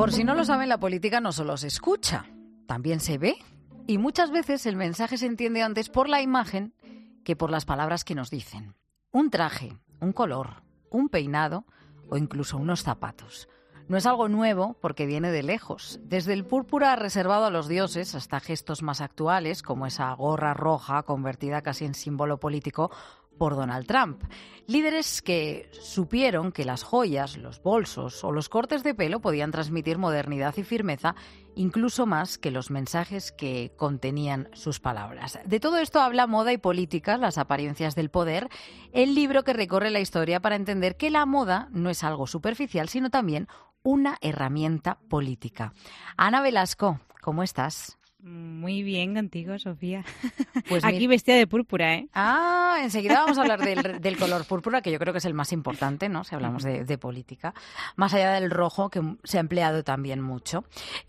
Por si no lo saben, la política no solo se escucha, también se ve. Y muchas veces el mensaje se entiende antes por la imagen que por las palabras que nos dicen. Un traje, un color, un peinado o incluso unos zapatos. No es algo nuevo porque viene de lejos. Desde el púrpura reservado a los dioses hasta gestos más actuales, como esa gorra roja convertida casi en símbolo político por Donald Trump. Líderes que supieron que las joyas, los bolsos o los cortes de pelo podían transmitir modernidad y firmeza, incluso más que los mensajes que contenían sus palabras. De todo esto habla Moda y Política, las apariencias del poder, el libro que recorre la historia para entender que la moda no es algo superficial, sino también una herramienta política. Ana Velasco, ¿cómo estás? Muy bien contigo, Sofía. Pues aquí vestida de púrpura, ¿eh? Ah, enseguida vamos a hablar del color púrpura, que yo creo que es el más importante, ¿no? Si hablamos de política. Más allá del rojo, que se ha empleado también mucho.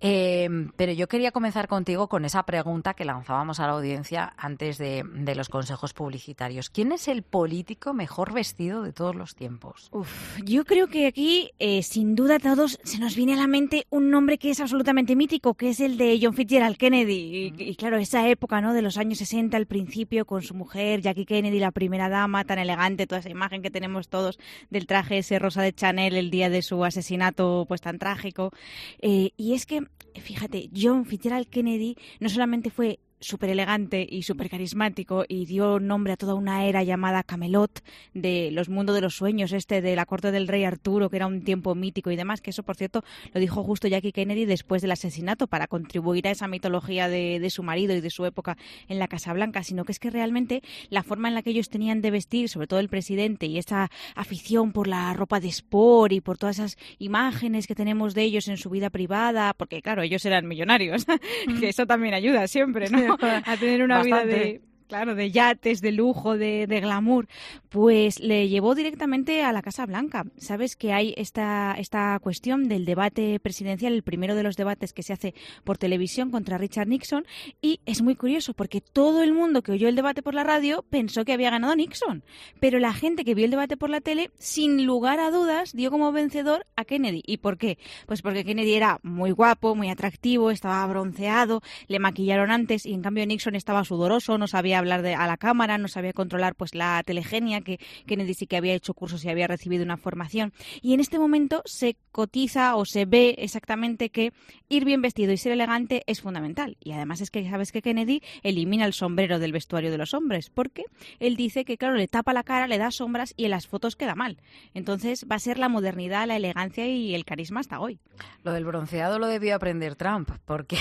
Pero yo quería comenzar contigo con esa pregunta que lanzábamos a la audiencia antes de los consejos publicitarios. ¿Quién es el político mejor vestido de todos los tiempos? Yo creo que aquí, sin duda, a todos se nos viene a la mente un nombre que es absolutamente mítico, que es el de John Fitzgerald Kennedy. Y claro, esa época, ¿no?, de los años 60 al principio, con su mujer, Jackie Kennedy, la primera dama, tan elegante, toda esa imagen que tenemos todos del traje ese rosa de Chanel el día de su asesinato, pues tan trágico. Y es que, fíjate, John Fitzgerald Kennedy no solamente fue súper elegante y súper carismático y dio nombre a toda una era llamada Camelot, de los mundos de los sueños, de la corte del rey Arturo, que era un tiempo mítico y demás, que eso, por cierto, lo dijo justo Jackie Kennedy después del asesinato para contribuir a esa mitología de su marido y de su época en la Casa Blanca, sino que es que realmente la forma en la que ellos tenían de vestir, sobre todo el presidente, y esa afición por la ropa de sport y por todas esas imágenes que tenemos de ellos en su vida privada, porque claro, ellos eran millonarios, que eso también ayuda siempre, ¿no? A tener una Bastante. vida de yates, de lujo, de glamour, pues le llevó directamente a la Casa Blanca. Sabes que hay esta cuestión del debate presidencial, el primero de los debates que se hace por televisión contra Richard Nixon, y es muy curioso porque todo el mundo que oyó el debate por la radio pensó que había ganado Nixon, pero la gente que vio el debate por la tele, sin lugar a dudas, dio como vencedor a Kennedy. ¿Y por qué? Pues porque Kennedy era muy guapo, muy atractivo, estaba bronceado, le maquillaron antes, y en cambio Nixon estaba sudoroso, no sabía hablar a la cámara, no sabía controlar pues la telegenia, que Kennedy sí que había hecho cursos y había recibido una formación. Y en este momento se cotiza o se ve exactamente que ir bien vestido y ser elegante es fundamental. Y además es que sabes que Kennedy elimina el sombrero del vestuario de los hombres, porque él dice que, claro, le tapa la cara, le da sombras y en las fotos queda mal. Entonces va a ser la modernidad, la elegancia y el carisma hasta hoy. Lo del bronceado lo debió aprender Trump, porque...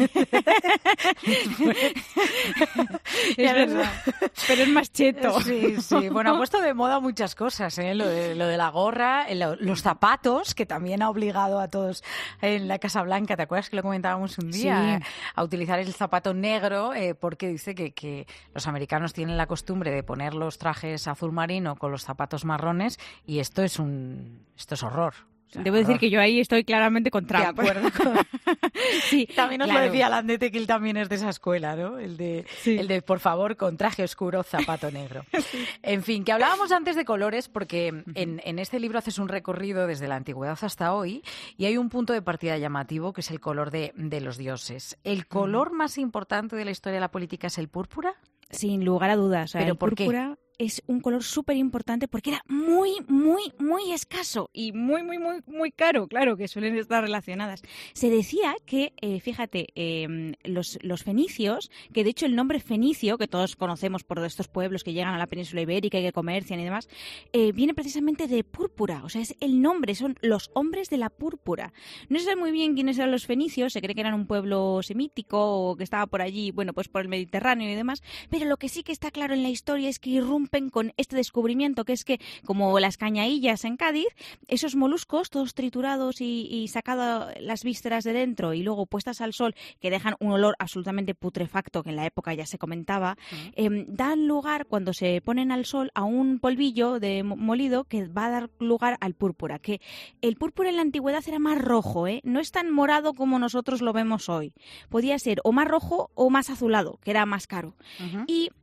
Es verdad, pero es más cheto. Sí. Bueno, ha puesto de moda muchas cosas, ¿eh? Lo de la gorra, los zapatos, que también ha obligado a todos en la Casa Blanca, ¿te acuerdas que lo comentábamos un día? Sí. A utilizar el zapato negro, porque dice que los americanos tienen la costumbre de poner los trajes azul marino con los zapatos marrones, y esto es horror. O sea, debo decir que yo ahí estoy claramente con Trump. De acuerdo. Sí, también nos claro. lo decía Landete, que él también es de esa escuela, ¿no? El de, por favor, con traje oscuro, zapato negro. Sí. En fin, que hablábamos antes de colores, porque en este libro haces un recorrido desde la antigüedad hasta hoy, y hay un punto de partida llamativo, que es el color de los dioses. ¿El color más importante de la historia de la política es el púrpura? Sin lugar a dudas. O sea, ¿Pero el por púrpura es un color súper importante porque era muy, muy, muy escaso y muy, muy, muy, muy caro, claro, que suelen estar relacionadas. Se decía que, fíjate, los fenicios, que de hecho el nombre fenicio, que todos conocemos por estos pueblos que llegan a la península ibérica y que comercian y demás, viene precisamente de púrpura, o sea, es el nombre, son los hombres de la púrpura. No se sabe muy bien quiénes eran los fenicios, se cree que eran un pueblo semítico o que estaba por allí, bueno, pues por el Mediterráneo y demás, pero lo que sí que está claro en la historia es que irrumpen con este descubrimiento, que es que, como las cañaillas en Cádiz, esos moluscos, todos triturados y sacados las vísceras de dentro y luego puestas al sol, que dejan un olor absolutamente putrefacto, que en la época ya se comentaba, dan lugar, cuando se ponen al sol, a un polvillo de molido que va a dar lugar al púrpura, que el púrpura en la antigüedad era más rojo, no es tan morado como nosotros lo vemos hoy. Podía ser o más rojo o más azulado, que era más caro. Y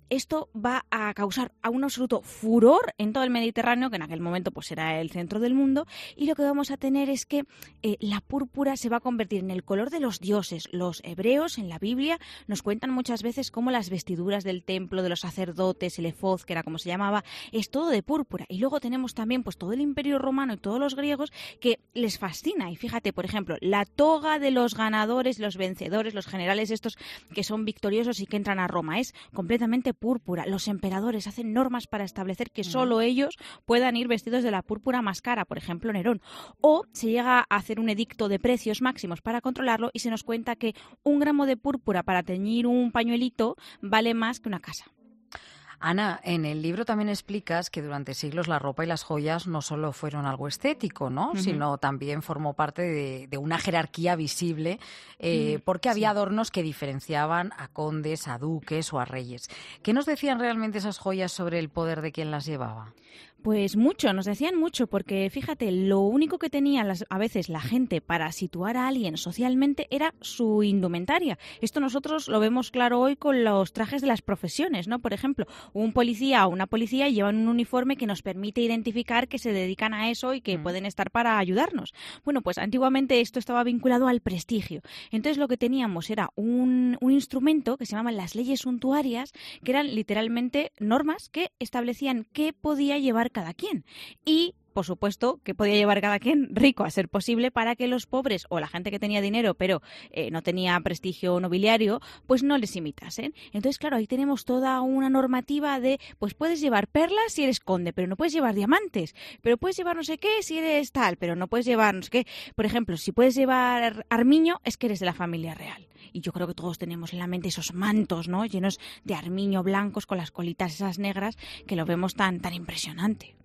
esto va a causar un absoluto furor en todo el Mediterráneo, que en aquel momento pues era el centro del mundo, y lo que vamos a tener es que la púrpura se va a convertir en el color de los dioses. Los hebreos en la Biblia nos cuentan muchas veces cómo las vestiduras del templo, de los sacerdotes, el efod, que era como se llamaba, es todo de púrpura. Y luego tenemos también pues todo el Imperio Romano y todos los griegos que les fascina. Y fíjate, por ejemplo, la toga de los ganadores, los vencedores, los generales estos que son victoriosos y que entran a Roma, es completamente púrpura. Los emperadores hacen normas para establecer que solo ellos puedan ir vestidos de la púrpura más cara, por ejemplo Nerón. O se llega a hacer un edicto de precios máximos para controlarlo y se nos cuenta que 1 gramo de púrpura para teñir un pañuelito vale más que una casa. Ana, en el libro también explicas que durante siglos la ropa y las joyas no solo fueron algo estético, ¿no? Sino también formó parte de una jerarquía visible, porque había adornos que diferenciaban a condes, a duques o a reyes. ¿Qué nos decían realmente esas joyas sobre el poder de quien las llevaba? Pues mucho, nos decían mucho, porque fíjate, lo único que tenía a veces la gente para situar a alguien socialmente era su indumentaria. Esto nosotros lo vemos claro hoy con los trajes de las profesiones, ¿no? Por ejemplo, un policía o una policía llevan un uniforme que nos permite identificar que se dedican a eso y que pueden estar para ayudarnos. Bueno, pues antiguamente esto estaba vinculado al prestigio. Entonces lo que teníamos era un instrumento que se llamaban las leyes suntuarias, que eran literalmente normas que establecían qué podía llevar cada quien. Y por supuesto, que podía llevar cada quien rico a ser posible para que los pobres o la gente que tenía dinero pero no tenía prestigio nobiliario, pues no les imitasen. Entonces, claro, ahí tenemos toda una normativa de, pues puedes llevar perlas si eres conde, pero no puedes llevar diamantes, pero puedes llevar no sé qué si eres tal, pero no puedes llevar no sé qué. Por ejemplo, si puedes llevar armiño, es que eres de la familia real. Y yo creo que todos tenemos en la mente esos mantos, ¿no?, llenos de armiño blancos con las colitas esas negras, que lo vemos tan impresionante.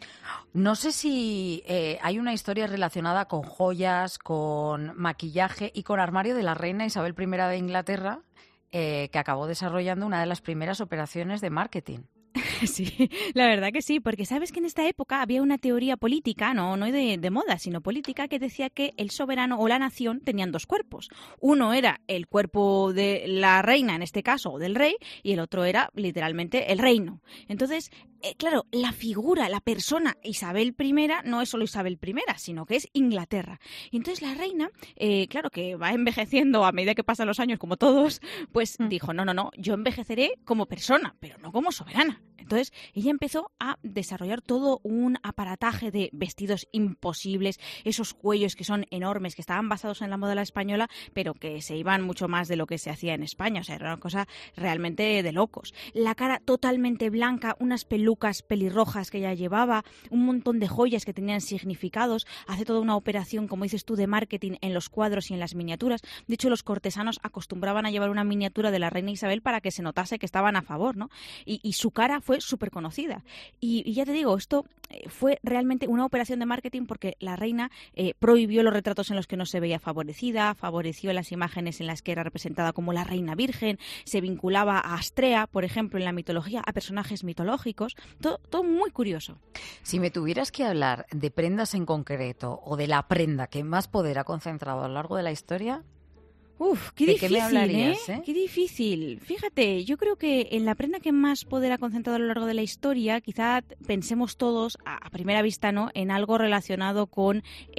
No sé si hay una historia relacionada con joyas, con maquillaje y con armario de la reina Isabel I de Inglaterra, que acabó desarrollando una de las primeras operaciones de marketing. Sí, la verdad que sí, porque sabes que en esta época había una teoría política, no de moda, sino política, que decía que el soberano o la nación tenían dos cuerpos. Uno era el cuerpo de la reina, en este caso, o del rey, y el otro era literalmente el reino. Entonces, claro, la figura, la persona Isabel I no es solo Isabel I, sino que es Inglaterra. Y entonces la reina, claro que va envejeciendo a medida que pasan los años, como todos, pues dijo, no, yo envejeceré como persona, pero no como soberana. Entonces, ella empezó a desarrollar todo un aparataje de vestidos imposibles, esos cuellos que son enormes, que estaban basados en la moda española, pero que se iban mucho más de lo que se hacía en España. O sea, era una cosa realmente de locos. La cara totalmente blanca, unas pelucas pelirrojas que ella llevaba, un montón de joyas que tenían significados. Hace toda una operación, como dices tú, de marketing en los cuadros y en las miniaturas. De hecho, los cortesanos acostumbraban a llevar una miniatura de la reina Isabel para que se notase que estaban a favor, ¿no? Y su cara fue súper conocida. Y ya te digo, esto fue realmente una operación de marketing porque la reina prohibió los retratos en los que no se veía favorecida, favoreció las imágenes en las que era representada como la reina virgen, se vinculaba a Astrea, por ejemplo, en la mitología, a personajes mitológicos, todo muy curioso. Si me tuvieras que hablar de prendas en concreto o de la prenda que más poder ha concentrado a lo largo de la historia, uf, qué difícil, ¿qué me hablarías, Qué difícil. Fíjate, yo creo que en la prenda que más poder ha concentrado a lo largo de la historia, quizá pensemos todos, a primera vista, ¿no?, en algo relacionado con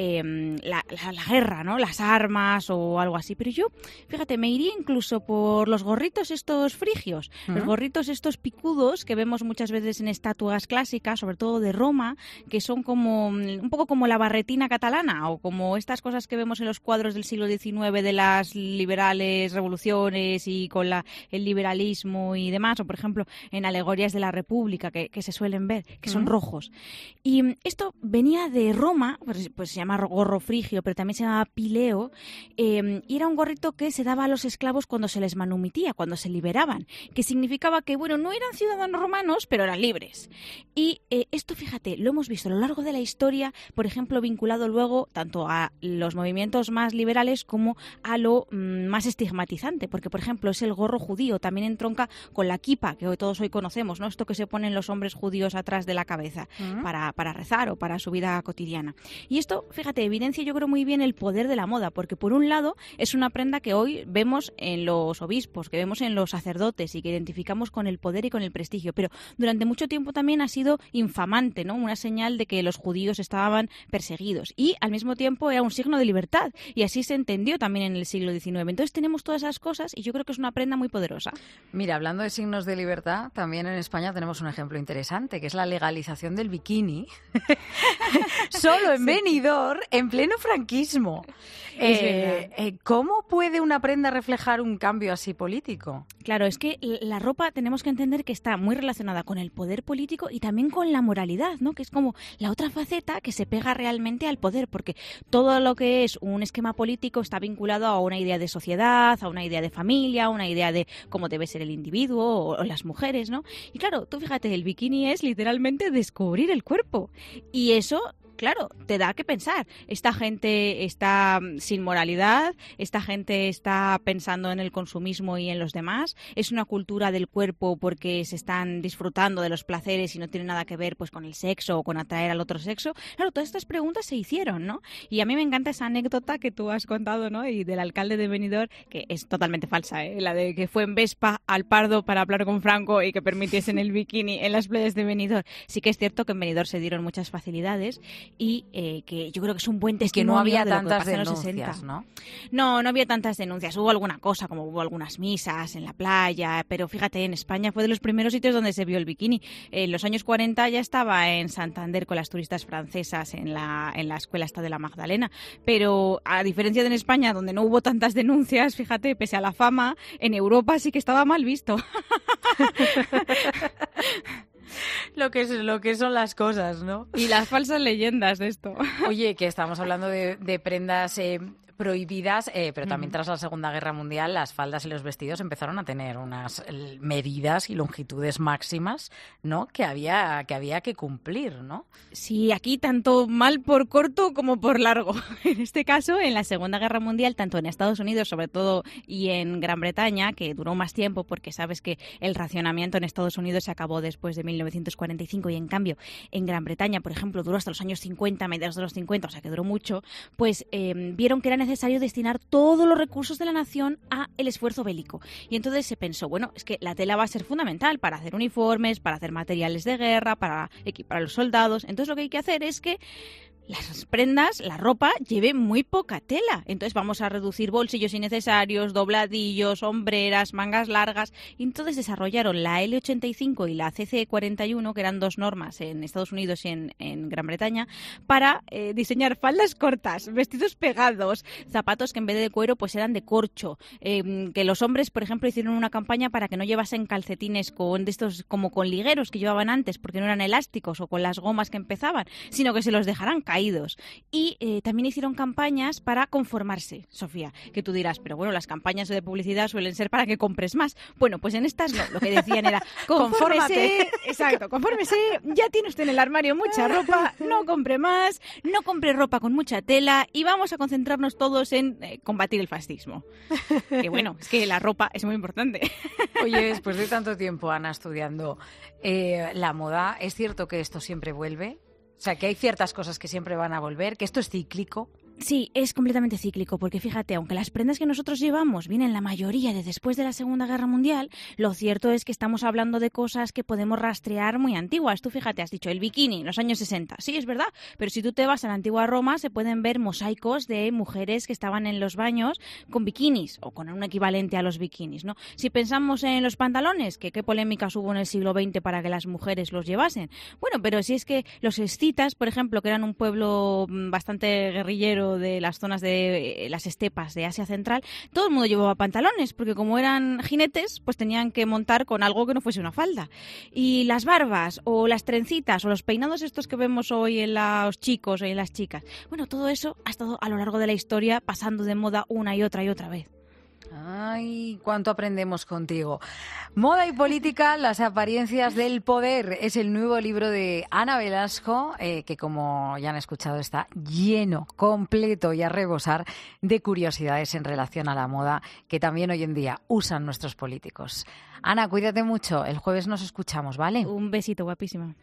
la guerra, ¿no?, las armas o algo así. Pero yo, fíjate, me iría incluso por los gorritos estos frigios, los gorritos estos picudos que vemos muchas veces en estatuas clásicas, sobre todo de Roma, que son como un poco como la barretina catalana o como estas cosas que vemos en los cuadros del siglo XIX de las liberales, revoluciones y con el liberalismo y demás, o por ejemplo en alegorías de la República que se suelen ver, que son rojos. Y esto venía de Roma, pues se llama gorro frigio, pero también se llama pileo, y era un gorrito que se daba a los esclavos cuando se les manumitía, cuando se liberaban, que significaba que, bueno, no eran ciudadanos romanos, pero eran libres. Y esto, fíjate, lo hemos visto a lo largo de la historia, por ejemplo, vinculado luego tanto a los movimientos más liberales como a lo más estigmatizante, porque, por ejemplo, es el gorro judío, también entronca con la kipa, que todos hoy conocemos, ¿no? Esto que se ponen los hombres judíos atrás de la cabeza para rezar o para su vida cotidiana. Y esto, fíjate, evidencia yo creo muy bien el poder de la moda, porque por un lado es una prenda que hoy vemos en los obispos, que vemos en los sacerdotes y que identificamos con el poder y con el prestigio, pero durante mucho tiempo también ha sido infamante, ¿no? Una señal de que los judíos estaban perseguidos y al mismo tiempo era un signo de libertad y así se entendió también en el siglo XIX. Entonces tenemos todas esas cosas y yo creo que es una prenda muy poderosa. Mira, hablando de signos de libertad, también en España tenemos un ejemplo interesante, que es la legalización del bikini solo en Benidorm, en pleno franquismo. ¿Cómo puede una prenda reflejar un cambio así político? Claro, es que la ropa tenemos que entender que está muy relacionada con el poder político y también con la moralidad, ¿no? Que es como la otra faceta que se pega realmente al poder, porque todo lo que es un esquema político está vinculado a una idea de sociedad, a una idea de familia, a una idea de cómo debe ser el individuo o las mujeres, ¿no? Y claro, tú fíjate, el bikini es literalmente descubrir el cuerpo. Y eso, claro, te da que pensar. Esta gente está sin moralidad, esta gente está pensando en el consumismo y en los demás. Es una cultura del cuerpo porque se están disfrutando de los placeres y no tiene nada que ver pues con el sexo o con atraer al otro sexo. Claro, todas estas preguntas se hicieron, ¿no? Y a mí me encanta esa anécdota que tú has contado, ¿no? Y del alcalde de Benidorm, que es totalmente falsa, ¿eh? La de que fue en Vespa al Pardo para hablar con Franco y que permitiesen el bikini en las playas de Benidorm. Sí que es cierto que en Benidorm se dieron muchas facilidades y que yo creo que es un buen testimonio. Que no había de lo que tantas pasó en los denuncias, 60. ¿no? No había tantas denuncias. Hubo alguna cosa, como hubo algunas misas en la playa, pero fíjate, en España fue de los primeros sitios donde se vio el bikini. En los años 40 ya estaba en Santander con las turistas francesas en la escuela esta de la Magdalena, pero a diferencia de en España, donde no hubo tantas denuncias, fíjate, pese a la fama, en Europa sí que estaba mal visto. Lo que son las cosas, ¿no? Y las falsas leyendas de esto. Oye, que estamos hablando de prendas prohibidas, pero también tras la Segunda Guerra Mundial las faldas y los vestidos empezaron a tener unas medidas y longitudes máximas, ¿no? que había que cumplir, ¿no? Sí, aquí tanto mal por corto como por largo. En este caso, en la Segunda Guerra Mundial, tanto en Estados Unidos, sobre todo, y en Gran Bretaña, que duró más tiempo porque sabes que el racionamiento en Estados Unidos se acabó después de 1945 y en cambio en Gran Bretaña, por ejemplo, duró hasta los años 50, mediados de los 50, o sea que duró mucho, pues vieron que era necesario destinar todos los recursos de la nación a el esfuerzo bélico. Y entonces se pensó, bueno, es que la tela va a ser fundamental para hacer uniformes, para hacer materiales de guerra, para equipar a los soldados. Entonces lo que hay que hacer es que las prendas, la ropa, lleve muy poca tela. Entonces vamos a reducir bolsillos innecesarios, dobladillos, hombreras, mangas largas. Y entonces desarrollaron la L85 y la CC41, que eran dos normas en Estados Unidos y en Gran Bretaña, para diseñar faldas cortas, vestidos pegados, zapatos que en vez de cuero pues eran de corcho. Que los hombres, por ejemplo, hicieron una campaña para que no llevasen calcetines de estos como con ligueros que llevaban antes, porque no eran elásticos o con las gomas que empezaban, sino que se los dejaran caer. Y también hicieron campañas para conformarse, Sofía, que tú dirás, pero bueno, las campañas de publicidad suelen ser para que compres más. Bueno, pues en estas no, lo que decían era, confórmese, exacto, confórmese, ya tiene usted en el armario mucha ropa, no compre más, no compre ropa con mucha tela y vamos a concentrarnos todos en combatir el fascismo. Que bueno, es que la ropa es muy importante. Oye, después de tanto tiempo, Ana, estudiando la moda, ¿es cierto que esto siempre vuelve? O sea, que hay ciertas cosas que siempre van a volver, que esto es cíclico. Sí, es completamente cíclico, porque fíjate, aunque las prendas que nosotros llevamos vienen la mayoría de después de la Segunda Guerra Mundial, lo cierto es que estamos hablando de cosas que podemos rastrear muy antiguas. Tú fíjate, has dicho el bikini, los años 60. Sí, es verdad, pero si tú te vas a la antigua Roma se pueden ver mosaicos de mujeres que estaban en los baños con bikinis o con un equivalente a los bikinis, ¿no? Si pensamos en los pantalones, que qué polémicas hubo en el siglo XX para que las mujeres los llevasen. Bueno, pero si es que los escitas, por ejemplo, que eran un pueblo bastante guerrillero de las zonas de las estepas de Asia Central, todo el mundo llevaba pantalones, porque como eran jinetes, pues tenían que montar con algo que no fuese una falda. Y las barbas, o las trencitas, o los peinados estos que vemos hoy en los chicos y en las chicas, bueno, todo eso ha estado a lo largo de la historia pasando de moda una y otra vez. Ay, cuánto aprendemos contigo. Moda y política, las apariencias del poder. Es el nuevo libro de Ana Velasco, que como ya han escuchado está lleno, completo y a rebosar de curiosidades en relación a la moda que también hoy en día usan nuestros políticos. Ana, cuídate mucho. El jueves nos escuchamos, ¿vale? Un besito, guapísima.